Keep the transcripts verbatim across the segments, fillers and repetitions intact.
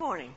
Morning.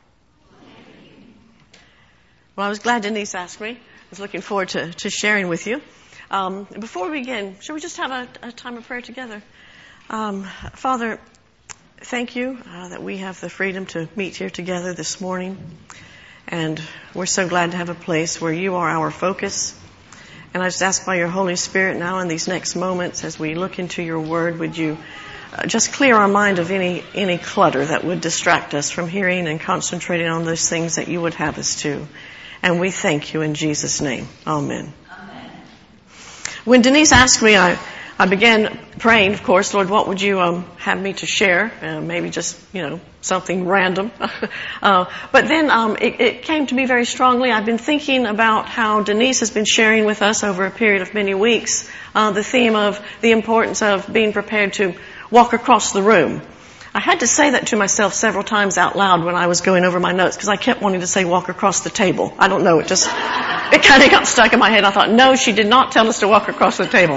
Well, I was glad Denise asked me. I was looking forward to, to sharing with you. Um, before we begin, shall we just have a, a time of prayer together? Um, Father, thank you uh, that we have the freedom to meet here together this morning. And we're so glad to have a place where you are our focus. And I just ask by your Holy Spirit now in these next moments as we look into your word, would you Uh, just clear our mind of any any clutter that would distract us from hearing and concentrating on those things that you would have us to. And we thank you in Jesus' name. Amen. Amen. When Denise asked me, I, I began praying, of course, Lord, what would you um, have me to share? Uh, maybe just, you know, something random. uh, but then um, it, it came to me very strongly. I've been thinking about how Denise has been sharing with us over a period of many weeks uh, the theme of the importance of being prepared to walk across the room. I had to say that to myself several times out loud when I was going over my notes because I kept wanting to say walk across the table. I don't know, it just, it kind of got stuck in my head. I thought, no, she did not tell us to walk across the table.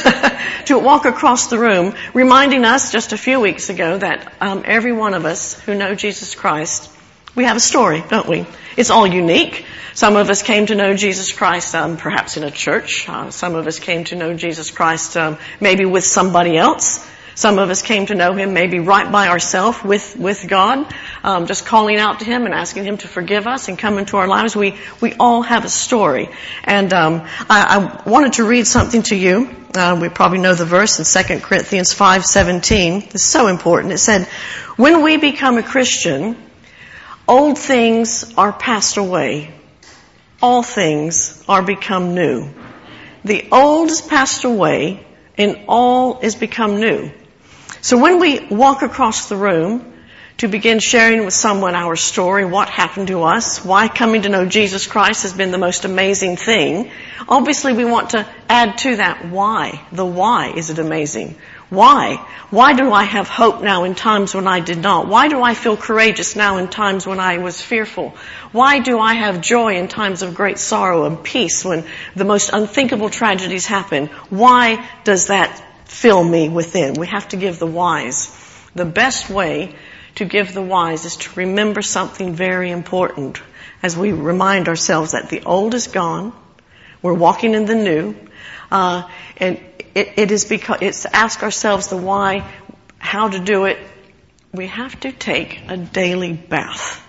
To walk across the room, reminding us just a few weeks ago that um, every one of us who know Jesus Christ, we have a story, don't we? It's all unique. Some of us came to know Jesus Christ um, perhaps in a church. Uh, some of us came to know Jesus Christ um, maybe with somebody else. Some of us came to know him maybe right by ourselves with, with God, um, just calling out to him and asking him to forgive us and come into our lives. We, we all have a story. And, um, I, I wanted to read something to you. Uh, we probably know the verse in Second Corinthians five seventeen. It's so important. It said, when we become a Christian, old things are passed away. All things are become new. The old is passed away and all is become new. So when we walk across the room to begin sharing with someone our story, what happened to us, why coming to know Jesus Christ has been the most amazing thing, obviously we want to add to that why. The why is it amazing? Why? Why do I have hope now in times when I did not? Why do I feel courageous now in times when I was fearful? Why do I have joy in times of great sorrow and peace when the most unthinkable tragedies happen? Why does that fill me within? We have to give the whys. The best way to give the whys is to remember something very important as we remind ourselves that the old is gone, we're walking in the new, uh, and it, it is because it's to ask ourselves the why, how to do it. We have to take a daily bath.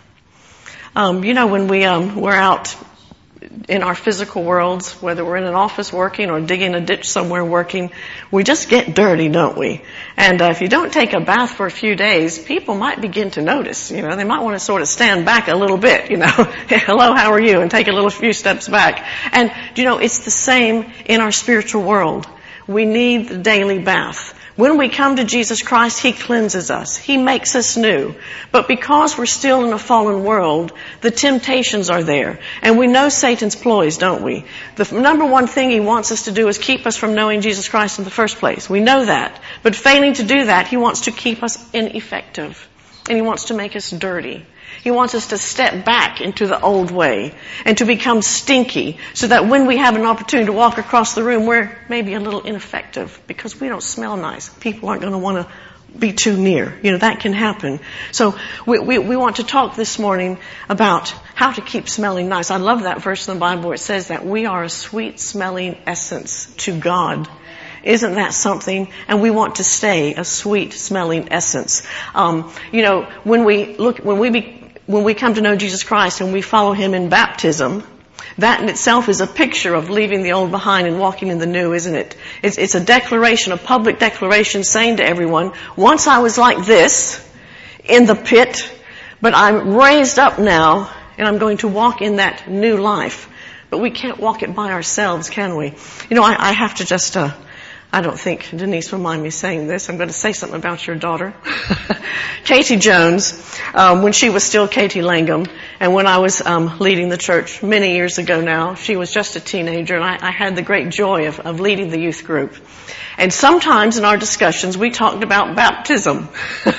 Um, you know, when we um, we're out in our physical worlds, whether we're in an office working or digging a ditch somewhere working, we just get dirty, don't we? And uh, if you don't take a bath for a few days, people might begin to notice. You know, they might want to sort of stand back a little bit, you know, hello, how are you? And take a little few steps back. And, you know, it's the same in our spiritual world. We need the daily bath. When we come to Jesus Christ, he cleanses us. He makes us new. But because we're still in a fallen world, the temptations are there. And we know Satan's ploys, don't we? The number one thing he wants us to do is keep us from knowing Jesus Christ in the first place. We know that. But failing to do that, he wants to keep us ineffective. And he wants to make us dirty. He wants us to step back into the old way and to become stinky so that when we have an opportunity to walk across the room, we're maybe a little ineffective because we don't smell nice. People aren't going to want to be too near. You know, that can happen. So we, we, we want to talk this morning about how to keep smelling nice. I love that verse in the Bible where it says that we are a sweet smelling essence to God. Isn't that something? And we want to stay a sweet smelling essence. Um, you know, when we look, when we be, when we come to know Jesus Christ and we follow him in baptism, that in itself is a picture of leaving the old behind and walking in the new, isn't it? It's, it's a declaration, a public declaration saying to everyone, once I was like this in the pit, but I'm raised up now and I'm going to walk in that new life. But we can't walk it by ourselves, can we? You know, I, I have to just, uh, I don't think Denise will mind me saying this. I'm going to say something about your daughter. Katie Jones, um, when she was still Katie Langham, and when I was um, leading the church many years ago now, she was just a teenager, and I, I had the great joy of, of leading the youth group. And sometimes in our discussions, we talked about baptism.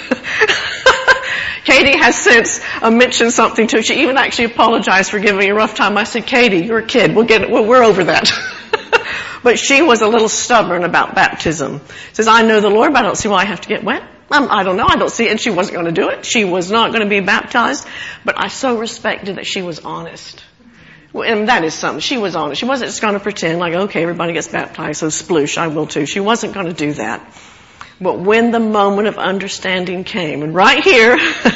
Katie has since uh, mentioned something to her. She even actually apologized for giving me a rough time. I said, Katie, you're a kid. We'll get it. We're, we're over that. But she was a little stubborn about baptism. Says, I know the Lord, but I don't see why I have to get wet. Um, I don't know. I don't see it. And she wasn't going to do it. She was not going to be baptized. But I so respected that she was honest. And that is something. She was honest. She wasn't just going to pretend like, okay, everybody gets baptized, so sploosh, I will too. She wasn't going to do that. But when the moment of understanding came, and right here,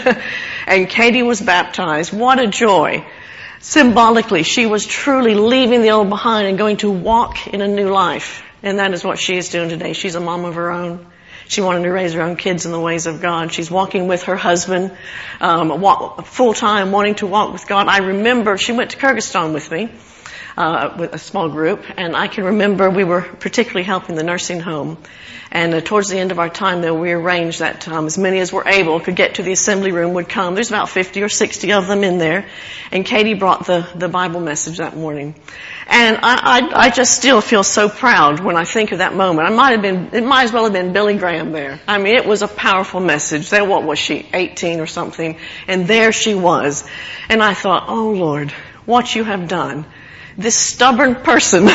and Katie was baptized, what a joy. Symbolically, she was truly leaving the old behind and going to walk in a new life. And that is what she is doing today. She's a mom of her own. She wanted to raise her own kids in the ways of God. She's walking with her husband, um, walk, full-time, wanting to walk with God. I remember she went to Kyrgyzstan with me, uh, with a small group, and I can remember we were particularly helping the nursing home. And uh, towards the end of our time there, we arranged that um, as many as were able could get to the assembly room would come. There's about fifty or sixty of them in there. And Katie brought the, the Bible message that morning. And I, I, I just still feel so proud when I think of that moment. I might have been, it might as well have been Billy Graham there. I mean, it was a powerful message. There, what was she, eighteen or something? And there she was. And I thought, oh Lord, what you have done. This stubborn person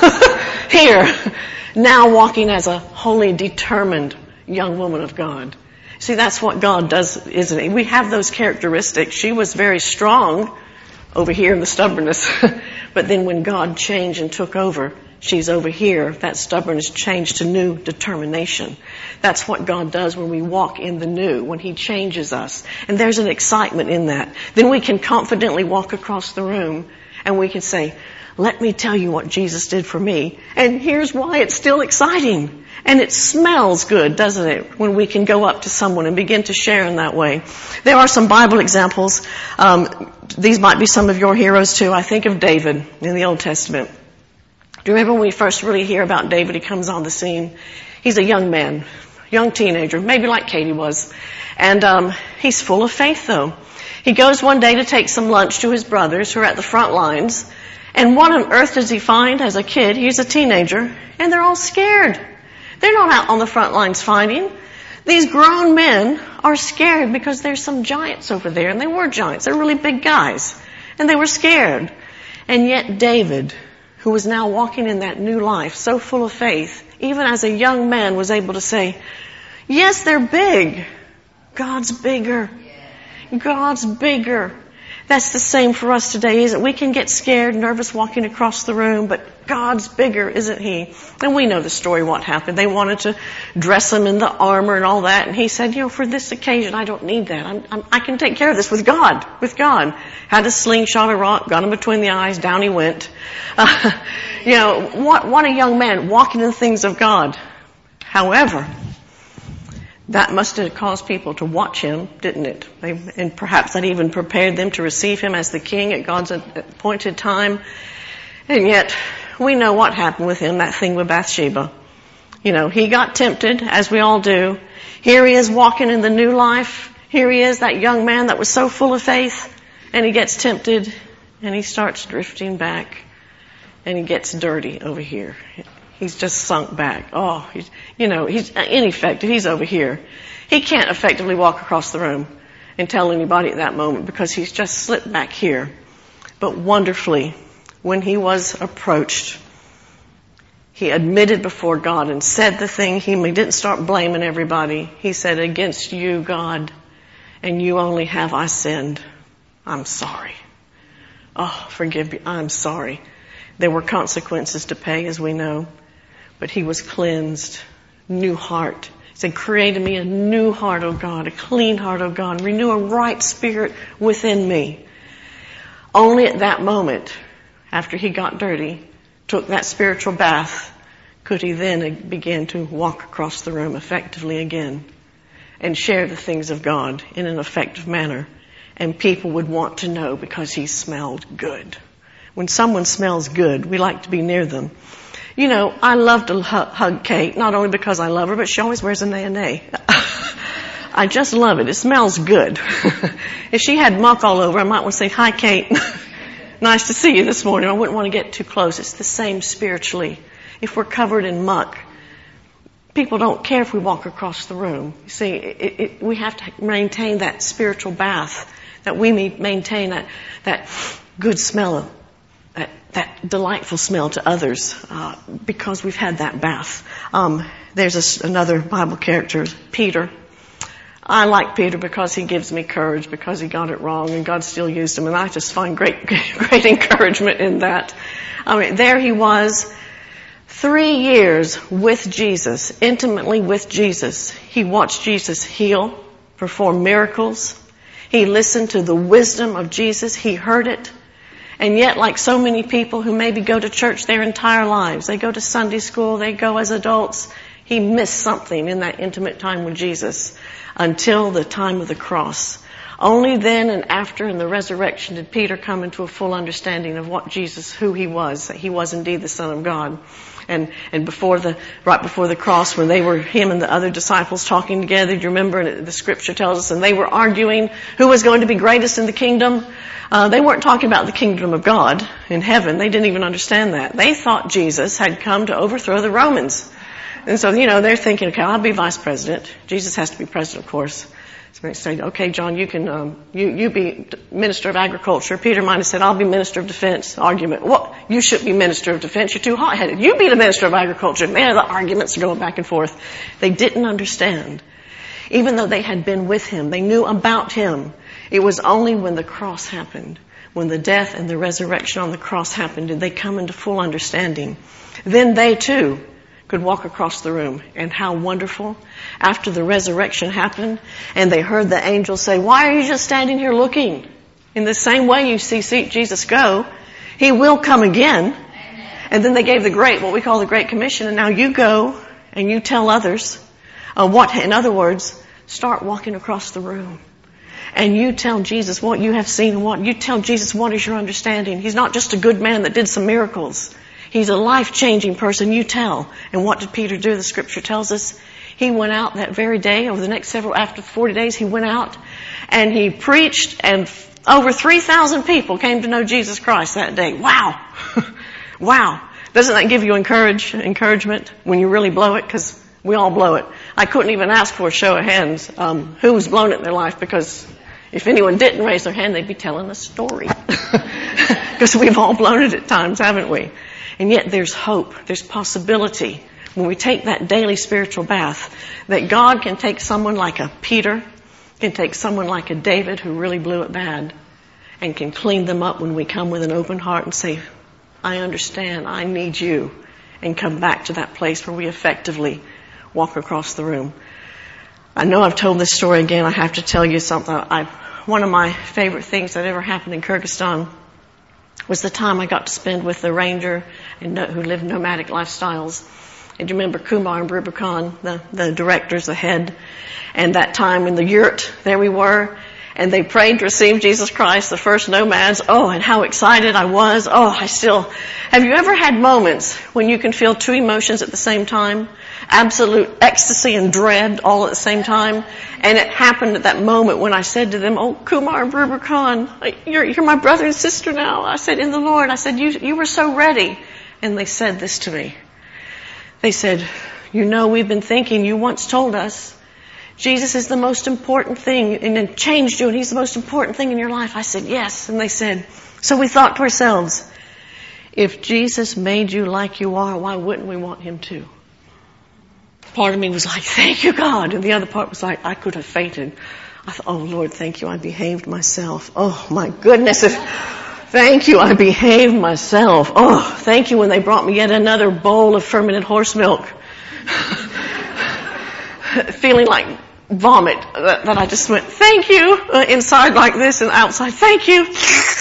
here, now walking as a holy, determined young woman of God. See, that's what God does, isn't it? We have those characteristics. She was very strong over here in the stubbornness. But then when God changed and took over, she's over here. That stubbornness changed to new determination. That's what God does when we walk in the new, when He changes us. And there's an excitement in that. Then we can confidently walk across the room and we can say, let me tell you what Jesus did for me. And here's why it's still exciting. And it smells good, doesn't it, when we can go up to someone and begin to share in that way. There are some Bible examples. Um, these might be some of your heroes too. I think of David in the Old Testament. Do you remember when we first really hear about David? He comes on the scene. He's a young man, young teenager, maybe like Katie was. And um, he's full of faith, though. He goes one day to take some lunch to his brothers who are at the front lines. And what on earth does he find as a kid? He's a teenager, and they're all scared. They're not out on the front lines fighting. These grown men are scared because there's some giants over there, and they were giants. They're really big guys, and they were scared. And yet David, who was now walking in that new life, so full of faith, even as a young man was able to say, yes, they're big. God's bigger. God's bigger. That's the same for us today, isn't it? We can get scared, nervous walking across the room, but God's bigger, isn't He? And we know the story, what happened. They wanted to dress Him in the armor and all that, and He said, you know, for this occasion, I don't need that. I'm, I'm, I can take care of this with God, with God. Had a slingshot, a rock, got him between the eyes, down he went. Uh, you know, what, what a young man walking in the things of God. However, that must have caused people to watch him, didn't it? They, and perhaps that even prepared them to receive him as the king at God's appointed time. And yet, we know what happened with him, that thing with Bathsheba. You know, he got tempted, as we all do. Here he is walking in the new life. Here he is, that young man that was so full of faith. And he gets tempted, and he starts drifting back. And he gets dirty over here. He's just sunk back. Oh, he's, you know, he's ineffective. He's over here. He can't effectively walk across the room and tell anybody at that moment because he's just slipped back here. But wonderfully, when he was approached, he admitted before God and said the thing. He didn't start blaming everybody. He said, against you, God, and you only have I sinned. I'm sorry. Oh, forgive me. I'm sorry. There were consequences to pay, as we know. But he was cleansed. New heart. He said, create in me a new heart, O God, a clean heart, O God. Renew a right spirit within me. Only at that moment, after he got dirty, took that spiritual bath, could he then begin to walk across the room effectively again and share the things of God in an effective manner. And people would want to know because he smelled good. When someone smells good, we like to be near them. You know, I love to hug Kate, not only because I love her, but she always wears a nay-nay. I just love it. It smells good. If she had muck all over, I might want to say, hi, Kate. Nice to see you this morning. I wouldn't want to get too close. It's the same spiritually. If we're covered in muck, people don't care if we walk across the room. You see, it, it, we have to maintain that spiritual bath, that we maintain that, that good smell of That, that delightful smell to others uh, because we've had that bath. Um, there's a, another Bible character, Peter. I like Peter because he gives me courage, because he got it wrong and God still used him, and I just find great, great encouragement in that. I mean, there he was, three years with Jesus, intimately with Jesus. He watched Jesus heal, perform miracles. He listened to the wisdom of Jesus. He heard it. And yet, like so many people who maybe go to church their entire lives, they go to Sunday school, they go as adults, he missed something in that intimate time with Jesus until the time of the cross. Only then and after in the resurrection did Peter come into a full understanding of what Jesus, who he was, that he was indeed the Son of God. And, and before the, right before the cross, when they were, him and the other disciples talking together, do you remember, and the scripture tells us, and they were arguing who was going to be greatest in the kingdom. Uh, they weren't talking about the kingdom of God in heaven. They didn't even understand that. They thought Jesus had come to overthrow the Romans. And so, you know, they're thinking, okay, I'll be vice president. Jesus has to be president, of course. So they say, okay, John, you can, um, you, you be minister of agriculture. Peter might have said, I'll be minister of defense. Argument. What? You shouldn't be minister of defense. You're too hot-headed. You be the minister of agriculture. Man, the arguments are going back and forth. They didn't understand. Even though they had been with him, they knew about him. It was only when the cross happened, when the death and the resurrection on the cross happened, did they come into full understanding. Then they too could walk across the room. And how wonderful. After the resurrection happened, and they heard the angel say, why are you just standing here looking? In the same way you see Jesus go, he will come again. Amen. And then they gave the great, what we call the Great Commission, and now you go and you tell others uh, what, in other words, start walking across the room. And you tell Jesus what you have seen and what, you tell Jesus what is your understanding. He's not just a good man that did some miracles. He's a life-changing person, you tell. And what did Peter do? The scripture tells us he went out that very day, over the next several, after forty days, he went out and he preached, and over three thousand people came to know Jesus Christ that day. Wow. Wow. Doesn't that give you encourage, encouragement when you really blow it? Because we all blow it. I couldn't even ask for a show of hands um, who's blown it in their life, because if anyone didn't raise their hand, they'd be telling a story. Because we've all blown it at times, haven't we? And yet there's hope. There's possibility when we take that daily spiritual bath that God can take someone like a Peter, can take someone like a David who really blew it bad, and can clean them up when we come with an open heart and say, I understand, I need you, and come back to that place where we effectively walk across the room. I know I've told this story again. I have to tell you something. I, one of my favorite things that ever happened in Kyrgyzstan was the time I got to spend with the ranger and who lived nomadic lifestyles. And you remember Kumar and Briba Khan, the, the directors, the head, and that time in the yurt, there we were, and they prayed to receive Jesus Christ, the first nomads. Oh, and how excited I was. Oh, I still, have you ever had moments when you can feel two emotions at the same time? Absolute ecstasy and dread all at the same time. And it happened at that moment when I said to them, oh, Kumar and Briba Khan, you're, you're my brother and sister now. I said, in the Lord. I said, you, you were so ready. And they said this to me. They said, you know, we've been thinking, you once told us Jesus is the most important thing, and it changed you, and he's the most important thing in your life. I said, yes. And they said, so we thought to ourselves, if Jesus made you like you are, why wouldn't we want him to? Part of me was like, thank you, God. And the other part was like, I could have fainted. I thought, oh, Lord, thank you, I behaved myself. Oh, my goodness. If, thank you, I behaved myself. Oh, thank you when they brought me yet another bowl of fermented horse milk. Feeling like vomit, that, that I just went, thank you, uh, inside like this and outside, thank you.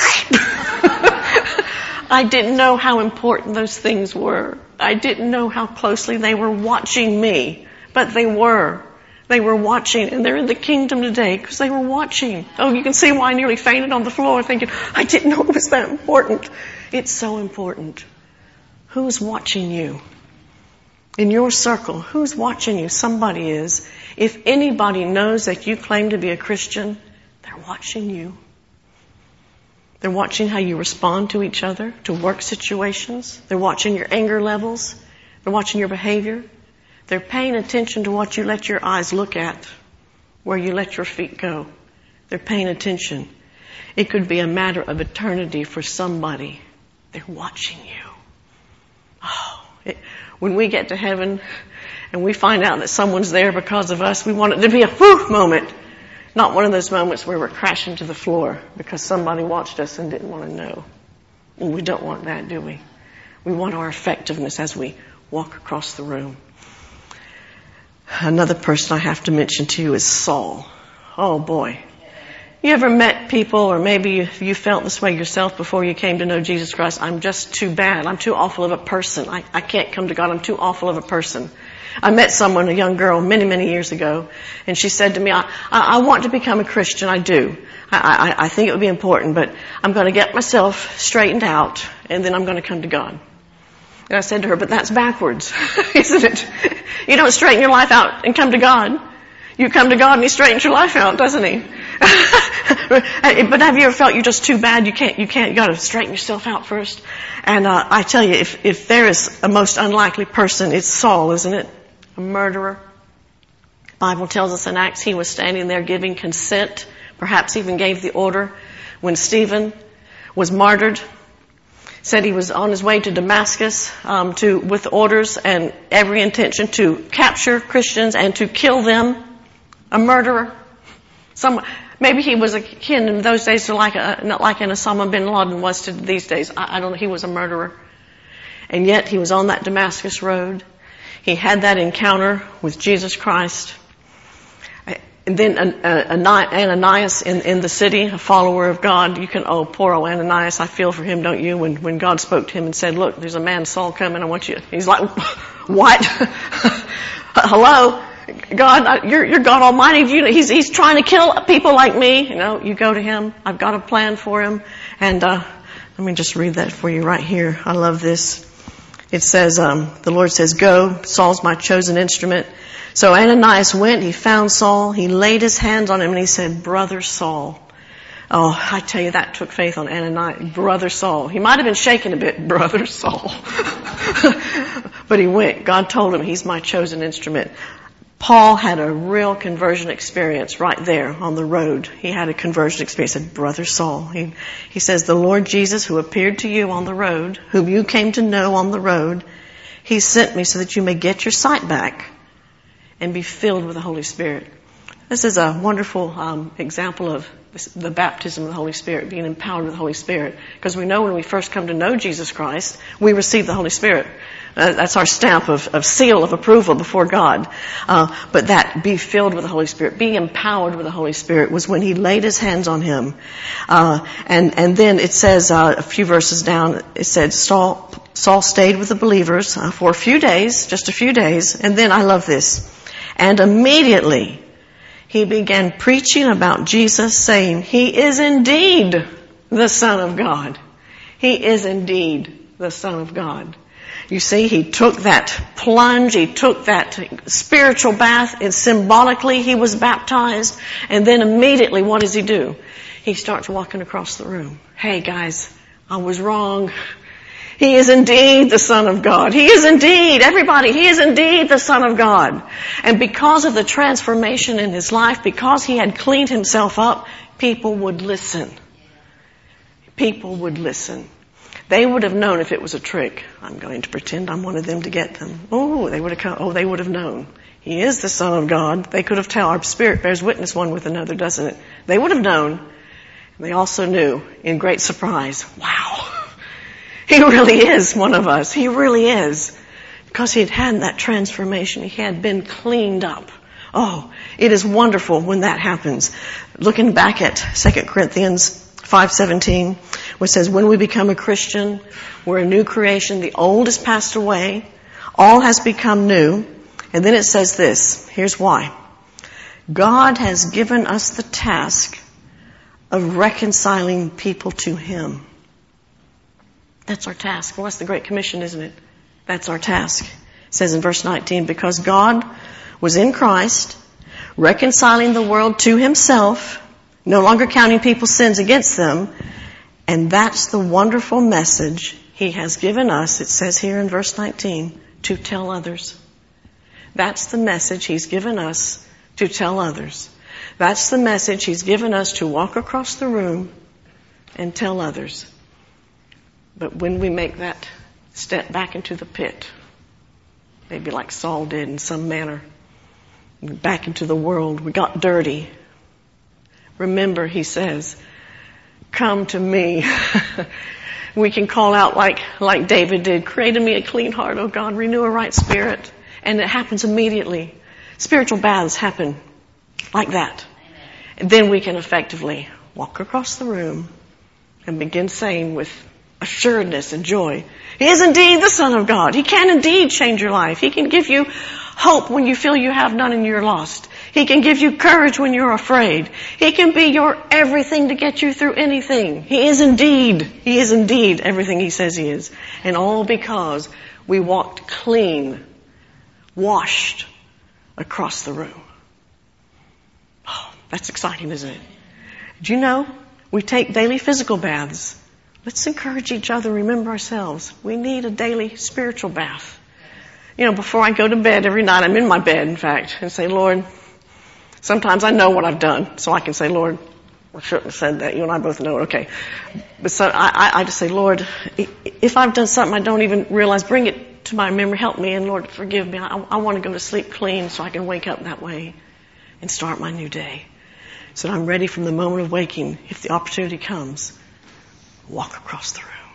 I didn't know how important those things were. I didn't know how closely they were watching me, but they were. They were watching, and they're in the kingdom today because they were watching. Oh, you can see why I nearly fainted on the floor thinking, I didn't know it was that important. It's so important. Who's watching you? In your circle, who's watching you? Somebody is. If anybody knows that you claim to be a Christian, they're watching you. They're watching how you respond to each other, to work situations. They're watching your anger levels. They're watching your behavior. They're paying attention to what you let your eyes look at, where you let your feet go. They're paying attention. It could be a matter of eternity for somebody. They're watching you. Oh, it, when we get to heaven and we find out that someone's there because of us, we want it to be a whew moment. Not one of those moments where we're crashing to the floor because somebody watched us and didn't want to know. Well, we don't want that, do we? We want our effectiveness as we walk across the room. Another person I have to mention to you is Saul. Oh boy. You ever met people, or maybe you, you felt this way yourself before you came to know Jesus Christ? I'm just too bad. I'm too awful of a person. I, I can't come to God. I'm too awful of a person. I met someone, a young girl, many, many years ago, and she said to me, I, I, I want to become a Christian. I do. I, I, I think it would be important, but I'm going to get myself straightened out, and then I'm going to come to God. And I said to her, but that's backwards, isn't it? You don't straighten your life out and come to God. You come to God and He straightens your life out, doesn't He? But have you ever felt you're just too bad? You can't, you can't, you got to straighten yourself out first. And uh, I tell you, if, if there is a most unlikely person, it's Saul, isn't it? A murderer. The Bible tells us in Acts he was standing there giving consent, perhaps even gave the order when Stephen was martyred. Said he was on his way to Damascus um, to with orders and every intention to capture Christians and to kill them. A murderer. Some, maybe he was akin in those days to like a, not like an Osama bin Laden was to these days. I, I don't know. He was a murderer. And yet he was on that Damascus road. He had that encounter with Jesus Christ. And then Ananias in, in the city, a follower of God, you can, oh, poor old Ananias, I feel for him, don't you? When, when God spoke to him and said, look, there's a man, Saul, coming, I want you. He's like, what? Hello? God, you're, you're God Almighty. You, he's, he's trying to kill people like me. You know, you go to him. I've got a plan for him. And, uh, let me just read that for you right here. I love this. It says, um, the Lord says, go, Saul's my chosen instrument. So Ananias went, he found Saul, he laid his hands on him and he said, Brother Saul. Oh, I tell you, that took faith on Ananias. Brother Saul. He might have been shaken a bit, Brother Saul. But he went. God told him, he's my chosen instrument. Paul had a real conversion experience right there on the road. He had a conversion experience. He said, Brother Saul. He, he says, the Lord Jesus who appeared to you on the road, whom you came to know on the road, He sent me so that you may get your sight back and be filled with the Holy Spirit. This is a wonderful um, example of this, the baptism of the Holy Spirit, being empowered with the Holy Spirit. Because we know when we first come to know Jesus Christ, we receive the Holy Spirit. Uh, that's our stamp of, of seal of approval before God. Uh, but that, be filled with the Holy Spirit, be empowered with the Holy Spirit, was when He laid His hands on him. Uh, and, and then it says, uh, a few verses down, it said, Saul, Saul stayed with the believers uh, for a few days, just a few days. And then I love this. And immediately, he began preaching about Jesus, saying, He is indeed the Son of God. He is indeed the Son of God. You see, he took that plunge, he took that spiritual bath, and symbolically he was baptized, and then immediately what does he do? He starts walking across the room. Hey guys, I was wrong. He is indeed the Son of God. He is indeed, everybody, He is indeed the Son of God. And because of the transformation in his life, because he had cleaned himself up, people would listen. People would listen. They would have known if it was a trick. I'm going to pretend I'm one of them to get them. Oh, they would have come, oh, they would have known. He is the Son of God. They could have told. Our spirit bears witness one with another, doesn't it? They would have known. And they also knew, in great surprise, wow. He really is one of us. He really is. Because he had had that transformation. He had been cleaned up. Oh, it is wonderful when that happens. Looking back at Second Corinthians five seventeen, which says, when we become a Christian, we're a new creation. The old has passed away. All has become new. And then it says this. Here's why. God has given us the task of reconciling people to Him. That's our task. Well, that's the Great Commission, isn't it? That's our task. It says in verse nineteen, because God was in Christ, reconciling the world to Himself, no longer counting people's sins against them. And that's the wonderful message He has given us, it says here in verse nineteen, to tell others. That's the message He's given us to tell others. That's the message He's given us to walk across the room and tell others. But when we make that step back into the pit, maybe like Saul did in some manner. Back into the world, we got dirty. Remember, he says, come to me. We can call out like, like David did, create in me a clean heart, O God, renew a right spirit. And it happens immediately. Spiritual baths happen like that. And then we can effectively walk across the room and begin saying with assuredness and joy, He is indeed the Son of God. He can indeed change your life. He can give you hope when you feel you have none and you're lost. He can give you courage when you're afraid. He can be your everything to get you through anything. He is indeed, He is indeed everything He says He is. And all because we walked clean, washed across the room. Oh, that's exciting, isn't it? Do you know, we take daily physical baths. Let's encourage each other, remember ourselves. We need a daily spiritual bath. You know, before I go to bed every night, I'm in my bed, in fact, and say, Lord, sometimes I know what I've done, so I can say, Lord, I shouldn't have said that. You and I both know it, okay. But so I, I just say, Lord, if I've done something I don't even realize, bring it to my memory, help me, and Lord, forgive me. I, I want to go to sleep clean so I can wake up that way and start my new day. So that I'm ready from the moment of waking, if the opportunity comes, walk across the room.